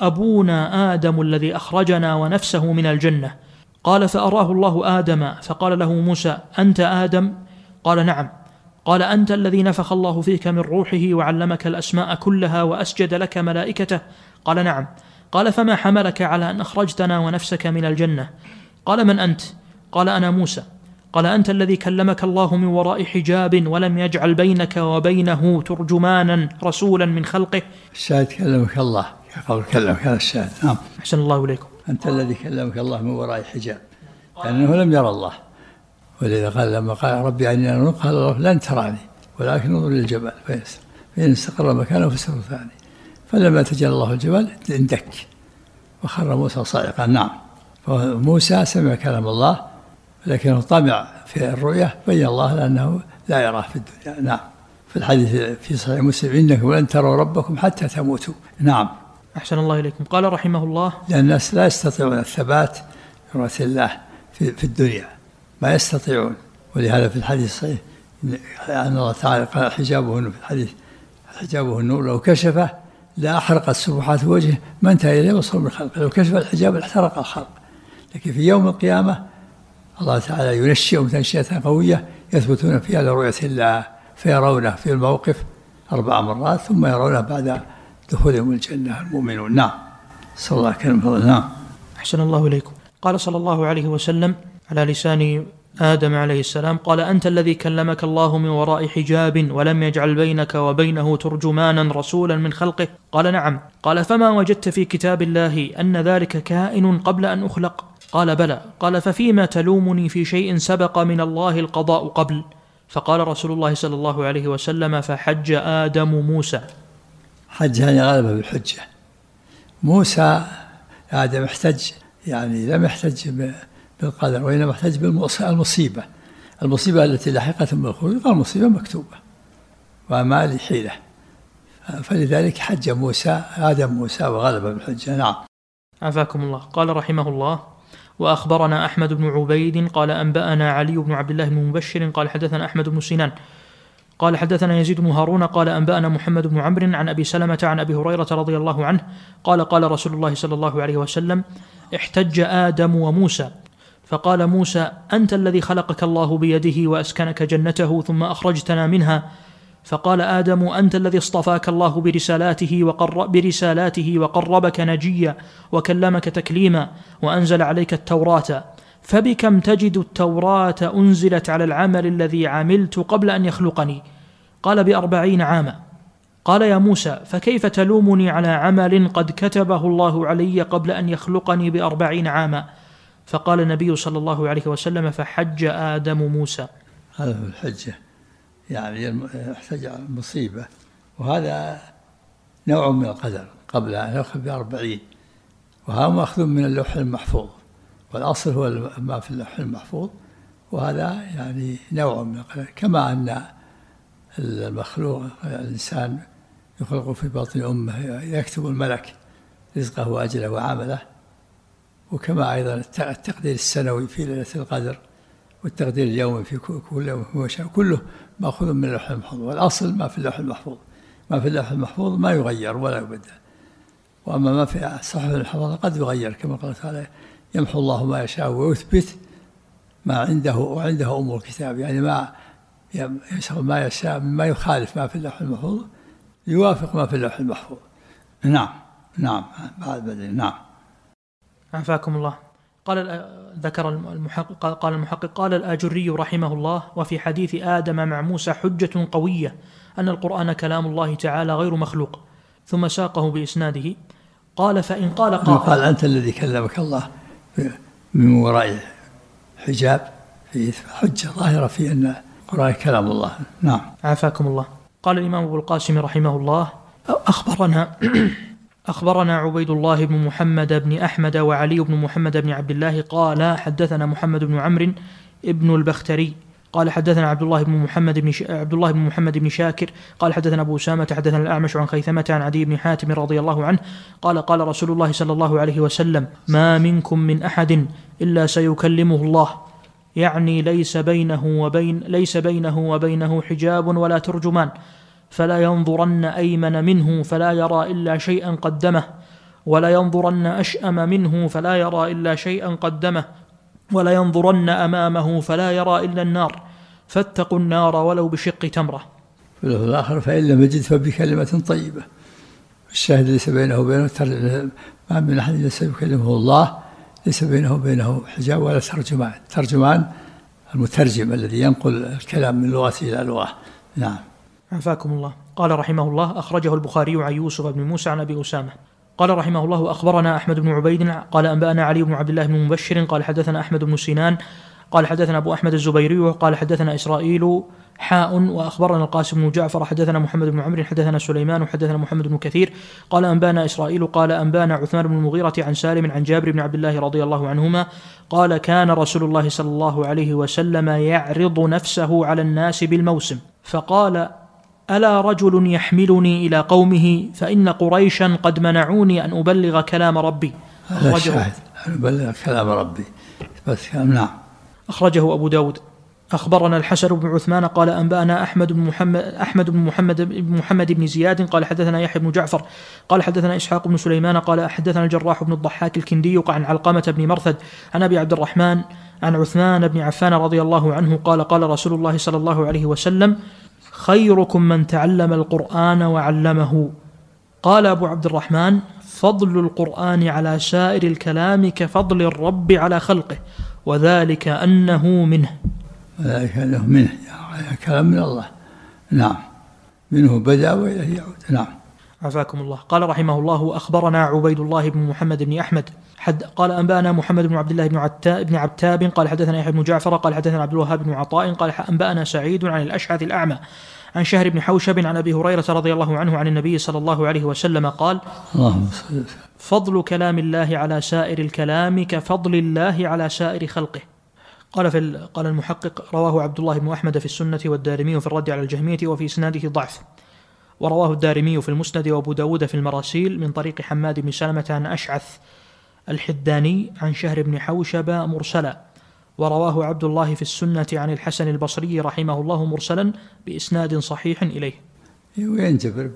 أبونا آدم الذي أخرجنا ونفسه من الجنة. قال: فأراه الله آدم فقال له موسى: أنت آدم؟ قال: نعم. قال: أنت الذي نفخ الله فيك من روحه وعلمك الأسماء كلها وأسجد لك ملائكته؟ قال: نعم. قال: فما حملك على أن أخرجتنا ونفسك من الجنة؟ قال: من أنت؟ قال: أنا موسى. قال: أنت الذي كلمك الله من وراء حجاب ولم يجعل بينك وبينه ترجمانا رسولا من خلقه؟ الشاهد كلمك الله، قول كلمك هذا الشاهد. نعم. أحسن الله إليكم. أنت الذي كلمك الله من وراء حجاب، لأنه لم يرى الله، ولذا قال لما قال: ربي أني أنظر، قال الله: لن تراني ولكن انظر للجبل فإن استقر مكانه فسوف تراني. فلما تجلى الله الجبل اندك وخر موسى صاعقا. نعم. فموسى سمع كلام الله لكنه طمع في الرؤية بين الله لأنه لا يراه في الدنيا. نعم. في الحديث في صحيح مسلم إنكم لن تروا ربكم حتى تموتوا. نعم. أحسن الله إليكم. قال رحمه الله لأن الناس لا يستطيعون الثبات في رؤية الله في, في الدنيا، ما يستطيعون. ولهذا في الحديث الصحيح أن الله تعالى قال حجابه في الحديث حجابه النور لو كشفه لا أحرقت سبحات وجهه ما انتهى إليه بصر من خلقه. لو كشف الحجاب لاحترق الخلق. لكن في يوم القيامة الله تعالى ينشئهم تنشئة قوية يثبتون فيها لرؤية الله فيرونه في الموقف أربع مرات ثم يرونه بعد دخولهم الجنة المؤمنون. نعم. صلى الله عليه وسلم. نعم. أحسن الله إليكم. قال صلى الله عليه وسلم على لسان آدم عليه السلام قال أنت الذي كلمك الله من وراء حجاب ولم يجعل بينك وبينه ترجمانا رسولا من خلقه؟ قال نعم. قال فما وجدت في كتاب الله أن ذلك كائن قبل أن أخلق؟ قال بلى. قال ففيما تلومني في شيء سبق من الله القضاء قبل؟ فقال رسول الله صلى الله عليه وسلم فحج آدم موسى. حج يعني غلبه بالحجة. موسى آدم احتج يعني لم يحتج بالقدر وإنما احتج بالمصيبة المصيبة التي لحقت بالخلق المصيبة مكتوبة وما لي حيلة، فلذلك حج موسى آدم موسى وغلب بالحجة. نعم. عافاكم الله. قال رحمه الله وأخبرنا أحمد بن عبيد قال أنبأنا علي بن عبد الله بن مبشر قال حدثنا أحمد بن سنان قال حدثنا يزيد بن هارون قال أنبأنا محمد بن عمرو عن أبي سلمة عن أبي هريرة رضي الله عنه قال قال رسول الله صلى الله عليه وسلم احتج آدم وموسى فقال موسى أنت الذي خلقك الله بيده وأسكنك جنته ثم أخرجتنا منها. فقال آدم أنت الذي اصطفاك الله برسالاته وقرب برسالاته وقربك نجيا وكلمك تكليما وأنزل عليك التوراة فبكم تجد التوراة أنزلت على العمل الذي عملت قبل أن يخلقني؟ قال بأربعين عاما. قال يا موسى فكيف تلومني على عمل قد كتبه الله علي قبل أن يخلقني بأربعين عاما؟ فقال النبي صلى الله عليه وسلم فحج آدم موسى. هذا هو الحجة يعني احتج على المصيبة، وهذا نوع من القدر قبل أن يأخذ بأربعين، وهذا مأخذ من اللوح المحفوظ والأصل هو ما في اللوح المحفوظ، وهذا يعني نوع من القدر. كما أن المخلوق الإنسان يخلق في بطن أمه يكتب الملك رزقه وأجله وعمله، وكما أيضا التقدير السنوي في ليلة القدر والتقدير اليومي في كل يوم كله مأخوذ من اللوح المحفوظ، والأصل ما في اللوح المحفوظ. ما في اللوح المحفوظ ما يغير ولا يبدل، وأما ما في صحف الحفاظ قد يغير كما قال تعالى يمحو الله ما يشاء ويثبت ما عنده وعنده أم الكتاب، يعني ما يشغل ما يشاء مما يخالف ما في اللوح المحفوظ يوافق ما في اللوح المحفوظ. نعم. نعم. بعد بدل. نعم. عافاكم الله. قال ذكر المحقق قال المحقق قال الآجري رحمه الله وفي حديث آدم مع موسى حجة قوية أن القرآن كلام الله تعالى غير مخلوق، ثم ساقه بإسناده. قال فإن قال قائل قال أنت الذي كلمك الله من وراء حجاب في حجة ظاهرة في أن القرآن كلام الله. نعم. عافاكم الله. قال الإمام أبو القاسم رحمه الله أخبرنا أخبرنا عبيد الله بن محمد بن أحمد وعلي بن محمد بن عبد الله قال حدثنا محمد بن عمرو ابن البختري قال حدثنا عبد الله بن محمد بن ش... عبد الله بن محمد بن شاكر قال حدثنا أبو أسامة حدثنا الأعمش عن خيثمة عن عدي بن حاتم رضي الله عنه قال قال رسول الله صلى الله عليه وسلم ما منكم من أحد إلا سيكلمه الله، يعني ليس بينه وبين ليس بينه وبينه حجاب ولا ترجمان، فلا ينظرن أيمن منه فلا يرى إلا شيئا قدمه، ولا ينظرن أشأم منه فلا يرى إلا شيئا قدمه، ولا ينظرن أمامه فلا يرى إلا النار، فاتقوا النار ولو بشق تمرة. في الآخر فإن لم يجد فبكلمة طيبة. الشاهد ليس بينه وبينه ما من أحد ليس يكلمه الله ليس بينه وبينه حجاب ولا ترجمان. ترجمان المترجم الذي ينقل الكلام من لغة إلى لغة. نعم. عفاكم الله. قال رحمه الله أخرجه البخاري عن يوسف بن موسى عن أبي أسامة قال رحمه الله أخبرنا أحمد بن عبيد قال أنبأنا علي بن عبد الله بن مبشر قال حدثنا أحمد بن سنان قال حدثنا أبو أحمد الزبيري قال حدثنا إسرائيل حاء وأخبرنا القاسم بن جعفر حدثنا محمد بن عمرو حدثنا سليمان وحدثنا محمد بن كثير قال أنبانا إسرائيل قال أنبانا عثمان بن المغيرة عن سالم عن جابر بن عبد الله رضي الله عنهما قال كان رسول الله صلى الله عليه وسلم يعرض نفسه على الناس بالموسم فقال ألا رجل يحملني إلى قومه فإن قريشا قد منعوني أن أبلغ كلام ربي. أخرجه أن أبلغ كلام ربي بس نعم. أخرجه أبو داود. أخبرنا الحسن بن عثمان قال أنبأنا أحمد بن محمد أحمد بن محمد بن محمد بن زياد قال حدثنا يحيى بن جعفر قال حدثنا إسحاق بن سليمان قال حدثنا الجراح بن الضحاك الكندي عن علقمة بن مرثد عن أبي عبد الرحمن عن عثمان بن عفان رضي الله عنه قال قال رسول الله صلى الله عليه وسلم خيركم من تعلم القرآن وعلمه. قال أبو عبد الرحمن فضل القرآن على سائر الكلام كفضل الرب على خلقه وذلك أنه منه. وذلك أنه منه يعني كلام من الله. نعم منه بدأ وإليه يعود. نعم. عفاكم الله. قال رحمه الله أخبرنا عبيد الله بن محمد بن أحمد حد قال أنبأنا محمد بن عبد الله بن عتاب بن عتاب قال حدثنا يحيى بن جعفر قال حدثنا عبد الوهاب بن عطاء قال أنبأنا سعيد عن الأشعث الأعمى عن شهر بن حوشب عن أبي هريرة رضي الله عنه عن النبي صلى الله عليه وسلم قال فضل كلام الله على سائر الكلام كفضل الله على سائر خلقه. قال في قال المحقق رواه عبد الله بن أحمد في السنة والدارمي في الرد على الجهمية وفي إسناده ضعف، ورواه الدارمي في المسند وأبو داود في المراسيل من طريق حماد بن سلمة عن أشعث الحداني عن شهر بن حوشب مرسلا، ورواه عبد الله في السنة عن الحسن البصري رحمه الله مرسلا بإسناد صحيح إليه. وينجبر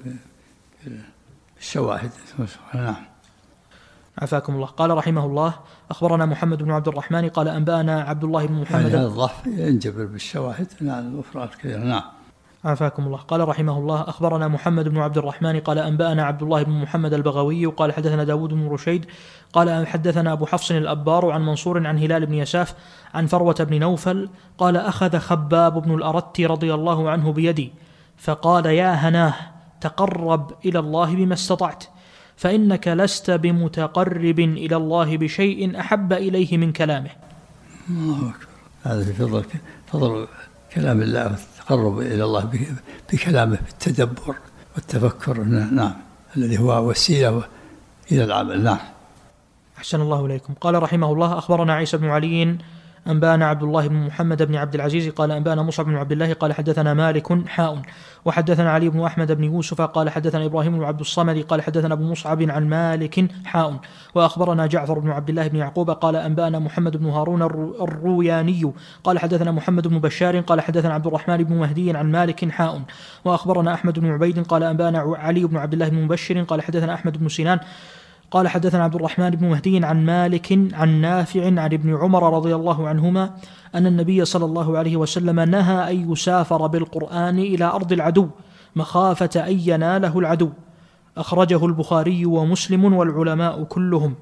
بالشواهد. نعم. عفاكم الله. قال رحمه الله أخبرنا محمد بن عبد الرحمن قال أنبأنا عبد الله بن محمد. يعني هذا الضعف ينجبر بالشواهد. نعم الأفراد كثيرة. نعم. عافاكم الله. قال رحمه الله أخبرنا محمد بن عبد الرحمن قال أنبأنا عبد الله بن محمد البغوي قال حدثنا داود بن رشيد قال حدثنا أبو حفص الأبار عن منصور عن هلال بن يساف عن فروة بن نوفل قال أخذ خباب بن الأرت رضي الله عنه بيدي فقال يا هناه تقرب إلى الله بما استطعت فإنك لست بمتقرب إلى الله بشيء أحب إليه من كلامه. الله أكبر. هذا في فضل فضل كلام الله والتقرب إلى الله بكلامه بالتدبر والتفكر. نعم الذي هو وسيلة إلى العمل. نعم. أحسن الله إليكم. قال رحمه الله أخبرنا عيسى بن علي أنبأنا عبد الله بن محمد بن عبد العزيز قال أنبأنا مصعب بن عبد الله قال حدثنا مالك حاء وحدثنا علي بن أحمد بن يوسف قال حدثنا إبراهيم بن عبد الصمد قال حدثنا أبو مصعب عن مالك حاء وأخبرنا جعفر بن عبد الله بن يعقوب قال أنبأنا محمد بن هارون الروياني قال حدثنا محمد بن بشار قال حدثنا عبد الرحمن بن مهدي عن مالك حاء وأخبرنا أحمد بن عبيد قال أنبأنا علي بن عبد الله بن مبشر قال حدثنا أحمد بن سنان قال حدثنا عبد الرحمن بن مهدي عن مالك عن نافع عن ابن عمر رضي الله عنهما أن النبي صلى الله عليه وسلم نهى أن يسافر بالقرآن إلى أرض العدو مخافة أن يناله العدو. أخرجه البخاري ومسلم والعلماء كلهم.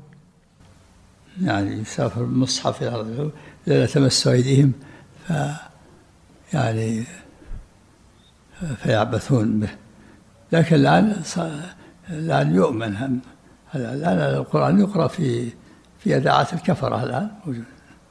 يعني يسافر المصحف إلى أرض العدو لا تمس أيديهم ف يعني فيعبثون به. لكن الآن الآن يؤمن هم الآن القرآن يقرأ في في إذاعات الكفرة الآن موجود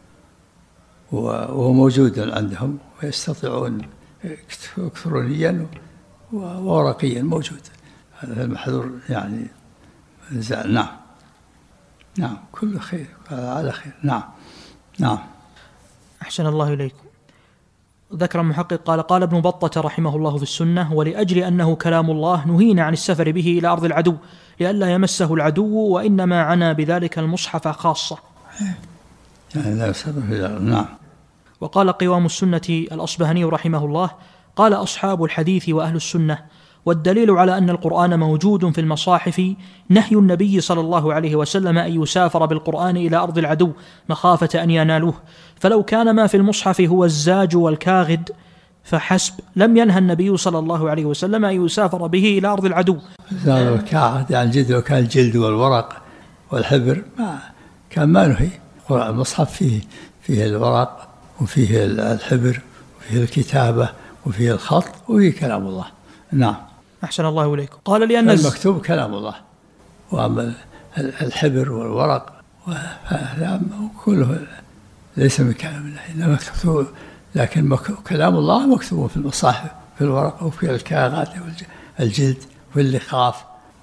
وهو موجود عندهم ويستطيعون إلكترونيا وورقيا موجود. هذا المحظور يعني نعم نعم كل خير على خير. نعم نعم. أحسن الله إليكم. ذكر المحقق قال قال ابن بطة رحمه الله في السنة ولأجل أنه كلام الله نهينا عن السفر به إلى أرض العدو لئلا يمسه العدو وإنما عنا بذلك المصحف خاصة. يعني لا يسافر إلى. نعم. وقال قوام السنة الأصبهاني رحمه الله قال أصحاب الحديث وأهل السنة والدليل على أن القرآن موجود في المصاحف نهي النبي صلى الله عليه وسلم أن يسافر بالقرآن إلى أرض العدو مخافة أن ينالوه، فلو كان ما في المصحف هو الزاج والكاغد فحسب لم ينهى النبي صلى الله عليه وسلم أن يسافر به إلى أرض العدو. الزاج والكاغد يعني الجلد، وكان الجلد والورق والحبر ما كان ما نهي. المصحف فيه فيه الورق وفيه الحبر وفيه الكتابة وفيه الخط وفيه كلام الله. نعم. أحسن الله إليكم. قال لأن المكتوب كلام الله، وأما الحبر والورق كله ليس من كلام الله، إنما مكتوب، لكن كلام الله مكتوب في المصاحف، في الورق وفي الكاغذ والجلد واللخاف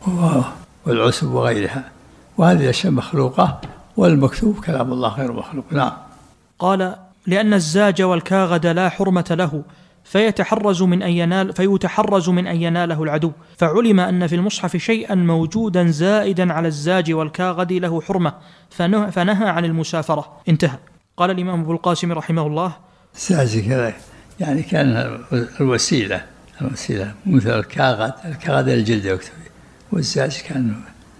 والعسب وغيرها، وهذه الأشياء مخلوقة، والمكتوب كلام الله غير مخلوق. نعم. قال: لأن الزاج والكاغد لا حرمة له، فيتحرز من أن ينال فيتحرز من أن يناله العدو، فعلم أن في المصحف شيئا موجودا زائدا على الزاج والكاغد له حرمة، فنهى عن المسافرة. انتهى. قال الإمام أبو القاسم رحمه الله: الزاج كذا يعني كان الوسيلة الوسيلة مثل الكاغد، الكاغد الجلد يكتب فيه، والزاج كان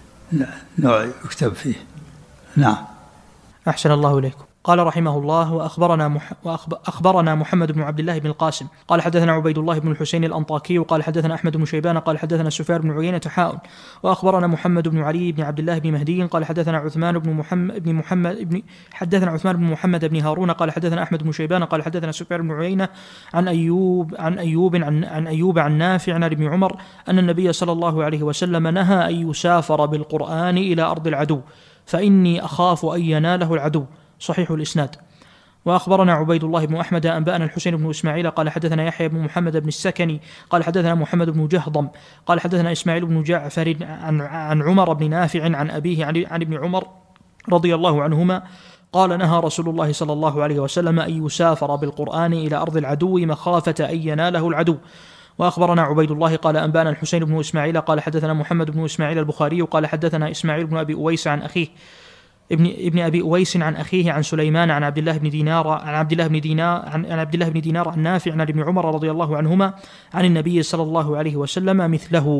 نوع يكتب فيه. نعم. أحسن الله إليكم. قال رحمه الله: وأخبرنا, مح... وأخبرنا محمد بن عبد الله بن القاسم قال حدثنا عبيد الله بن الحسين الأنطاكي وقال حدثنا أحمد بن شيبان قال حدثنا سفيان بن عيينة حاء. وأخبرنا محمد بن علي بن عبد الله بن مهدي قال حدثنا عثمان بن محمد بن محمد بن حدثنا عثمان بن محمد بن هارون قال حدثنا أحمد بن شيبان قال حدثنا سفيان بن عيينة عن أيوب عن أيوب عن, عن أيوب عن نافع عن ابن عمر أن النبي صلى الله عليه وسلم نهى أن يسافر بالقرآن إلى أرض العدو، فإني أخاف أن يناله العدو. صحيح الإسناد. وأخبرنا عبيد الله بن أحمد أنبأنا الحسين بن إسماعيل قال حدثنا يحيى بن محمد بن السكني قال حدثنا محمد بن جهضم قال حدثنا إسماعيل بن جعفر عن, عن عمر بن نافع عن أبيه عن, عن ابن عمر رضي الله عنهما قال: نهى رسول الله صلى الله عليه وسلم أن يسافر بالقرآن إلى أرض العدو مخافة أن يناله العدو. وأخبرنا عبيد الله قال أنبأنا الحسين بن إسماعيل قال حدثنا محمد بن إسماعيل البخاري قال حدثنا إسماعيل بن أبي أويس عن أخيه ابن ابن ابي اويس عن اخيه عن سليمان عن عبد الله بن دينار عن عبد الله بن دينار عن عبد الله بن دينار عن نافع عن ابن عمر رضي الله عنهما عن النبي صلى الله عليه وسلم مثله.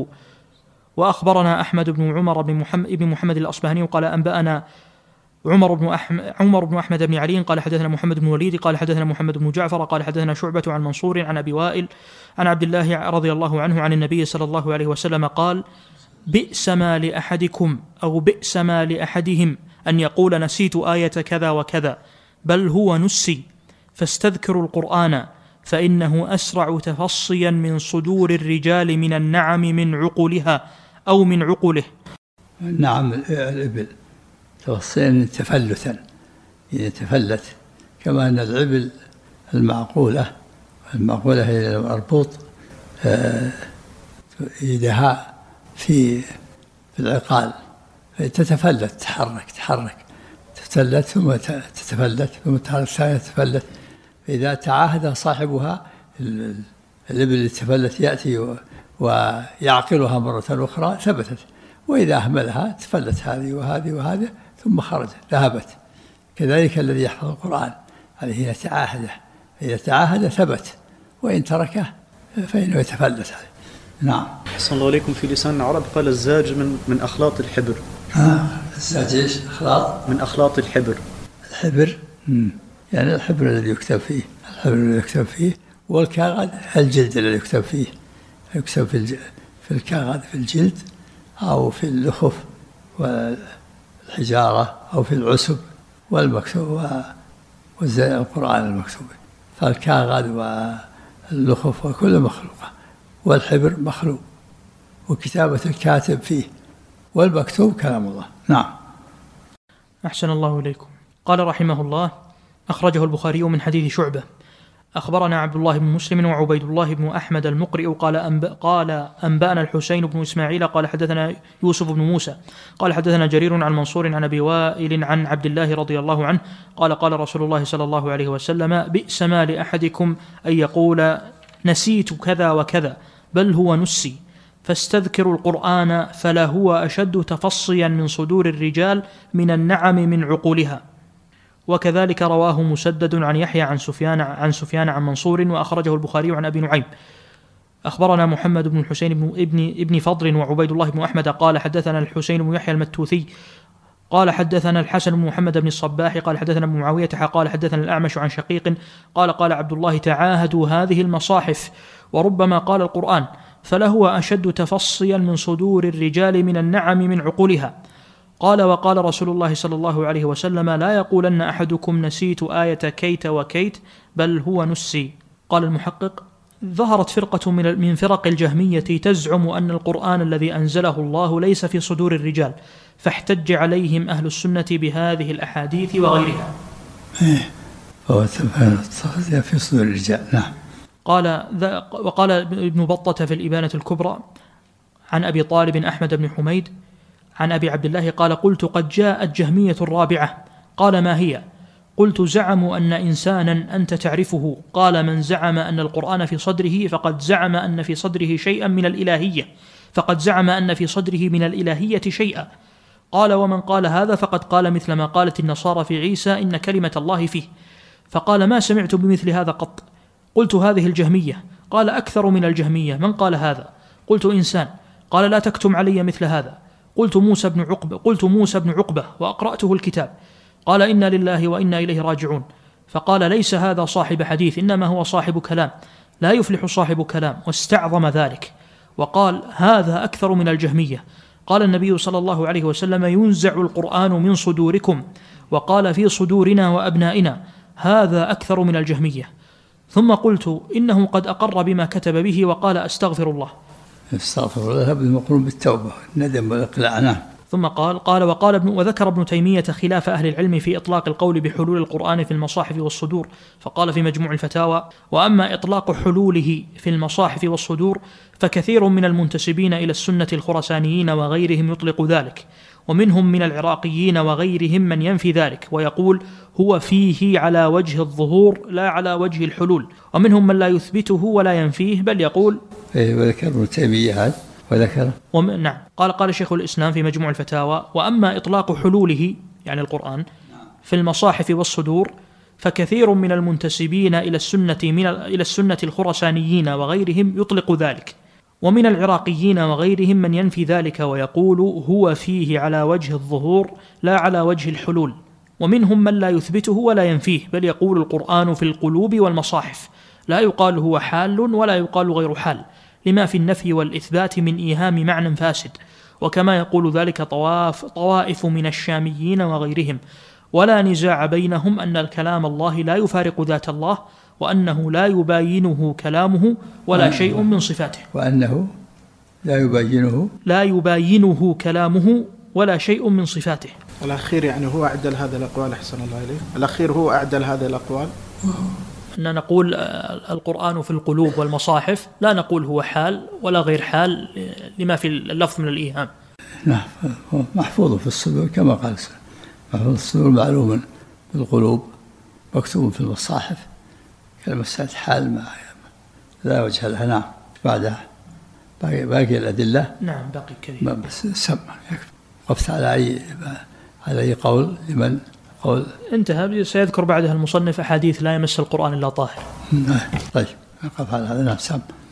واخبرنا احمد بن عمر بن محمد بن محمد الاصبهاني قال انبانا عمر بن احمد عمر بن احمد بن علي قال حدثنا محمد بن وليد قال حدثنا محمد بن جعفر قال حدثنا شعبة عن منصور عن ابي وائل عن عبد الله رضي الله عنه عن النبي صلى الله عليه وسلم قال: بئس ما لاحدكم او بئس ما لاحدهم أن يقول نسيت آية كذا وكذا، بل هو نسي، فاستذكروا القرآن فإنه أسرع تفصيا من صدور الرجال من النعم من عقولها أو من عقله. نعم الإبل تفصيا تفلتا، يعني تفلت، كما أن الإبل المعقولة المعقولة هي المربوط يدها في في العقال تتفلت، تتحرك تتحرك تتفلت ثم تتفلت ثم تتفلت. إذا تعاهد صاحبها الإبل اللي تفلت يأتي ويعقلها مرة أخرى ثبتت، وإذا أهملها تفلت هذه وهذه وهذه ثم خرجت ذهبت. كذلك الذي يحفظ القرآن عليه يتعاهده، إذا تعاهد ثبت، وإن تركه فإنه يتفلت. نعم. أحسن الله عليكم. في لسان العرب قال الزاج من من أخلاط الحبر. آه الزاج إيش؟ أخلاط من أخلاط الحبر. الحبر مم. يعني الحبر الذي يكتب فيه، الحبر الذي يكتب فيه، والكاغذ الجلد الذي يكتب فيه، يكتب في الج... في الكاغذ في الجلد أو في اللخف والحجارة أو في العسب والمكتوب وزي القرآن المكتوب، فالكاغذ واللخف وكل مخلوقة، والحبر مخلوق، وكتابة الكاتب فيه، والمكتوب كلام الله. نعم. أحسن الله إليكم. قال رحمه الله: أخرجه البخاري من حديث شعبة. أخبرنا عبد الله بن مسلم وعبيد الله بن أحمد المقرئ قال أنب... قال أنبأنا الحسين بن إسماعيل قال حدثنا يوسف بن موسى قال حدثنا جرير عن منصور عن أبي وائل عن عبد الله رضي الله عنه قال قال رسول الله صلى الله عليه وسلم: بئس ما لأحدكم أن يقول نسيت كذا وكذا، بل هو نسي، فاستذكروا القرآن فلا هو أشد تفصيا من صدور الرجال من النعم من عقولها. وكذلك رواه مسدد عن يحيى عن سفيان عن سفيان عن منصور، وأخرجه البخاري عن أبي نعيم. أخبرنا محمد بن الحسين بن ابن ابن فضل وعبيد الله بن أحمد قال حدثنا الحسين بن يحيى المتوثي قال حدثنا الحسن بن محمد بن الصباح قال حدثنا ابن معاوية قال حدثنا الأعمش عن شقيق قال قال عبد الله: تعاهدوا هذه المصاحف، وربما قال القرآن، فلهو أشد تفصيا من صدور الرجال من النعم من عقولها. قال: وقال رسول الله صلى الله عليه وسلم: لا يقولن أحدكم نسيت آية كيت وكيت، بل هو نسي. قال المحقق: ظهرت فرقة من فرق الجهمية تزعم أن القرآن الذي أنزله الله ليس في صدور الرجال، فاحتج عليهم أهل السنة بهذه الأحاديث وغيرها. هو في صدور الرجال. نعم. قال وقال ابن بطة في الإبانة الكبرى عن أبي طالب أحمد بن حميد عن أبي عبد الله قال قلت قد جاءت جهمية الرابعة قال ما هي؟ قلت زعموا أن إنسانا أنت تعرفه قال من زعم أن القرآن في صدره فقد زعم أن في صدره شيئا من الإلهية فقد زعم أن في صدره من الإلهية شيئا. قال ومن قال هذا فقد قال مثل ما قالت النصارى في عيسى إن كلمة الله فيه. فقال ما سمعت بمثل هذا قط. قلت هذه الجهمية. قال أكثر من الجهمية. من قال هذا؟ قلت إنسان. قال لا تكتم علي مثل هذا. قلت موسى بن عقبة قلت موسى بن عقبة وأقرأته الكتاب. قال إنا لله وإنا إليه راجعون. فقال ليس هذا صاحب حديث إنما هو صاحب كلام لا يفلح صاحب كلام واستعظم ذلك. وقال هذا أكثر من الجهمية. قال النبي صلى الله عليه وسلم ينزع القرآن من صدوركم وقال في صدورنا وأبنائنا هذا أكثر من الجهمية. ثم قلت إنه قد أقر بما كتب به وقال أستغفر الله. استغفر الله المقرون بالتوبة الندم والإقلاع. نعم. ثم قال قال وقال ابن وذكر ابن تيمية خلاف أهل العلم في إطلاق القول بحلول القرآن في المصاحف والصدور فقال في مجموع الفتاوى وأما إطلاق حلوله في المصاحف والصدور فكثير من المنتسبين إلى السنة الخرسانيين وغيرهم يطلق ذلك ومنهم من العراقيين وغيرهم من ينفي ذلك ويقول هو فيه على وجه الظهور لا على وجه الحلول ومنهم من لا يثبته ولا ينفيه بل يقول وذكر ابن تيمية هذا وذكر وم... نعم قال قال شيخ الإسلام في مجموع الفتاوى وأما إطلاق حلوله يعني القرآن في المصاحف والصدور فكثير من المنتسبين إلى السنة من إلى السنة الخرسانيين وغيرهم يطلق ذلك ومن العراقيين وغيرهم من ينفي ذلك ويقول هو فيه على وجه الظهور لا على وجه الحلول ومنهم من لا يثبته ولا ينفيه بل يقول القرآن في القلوب والمصاحف لا يقال هو حال ولا يقال غير حال لما في النفي والإثبات من إيهام معنى فاسد وكما يقول ذلك طواف طوائف من الشاميين وغيرهم ولا نزاع بينهم أن الكلام الله لا يفارق ذات الله وأنه لا يباينه كلامه ولا شيء من صفاته وأنه لا يباينه لا يباينه كلامه ولا شيء من صفاته. الأخير يعني هو أعدل هذا الأقوال أحسن الله إليه الأخير هو أعدل هذا الأقوال أن نقول القرآن في القلوب والمصاحف لا نقول هو حال ولا غير حال لما في اللفظ من الإيهام. نعم محفوظ في الصدور كما قال محفوظ الصدور معلوم في القلوب مكتوب في المصاحف كالمسألة حال ما لا وجه لها. نعم. بعدها باقي, باقي الأدلة. نعم باقي كثير بس سمع وقفت على أي على أي قول لمن قول انتهى. سيذكر بعدها المصنف أحاديث لا يمس القرآن إلا طاهر. طيب نقف على هذا. نعم سمع.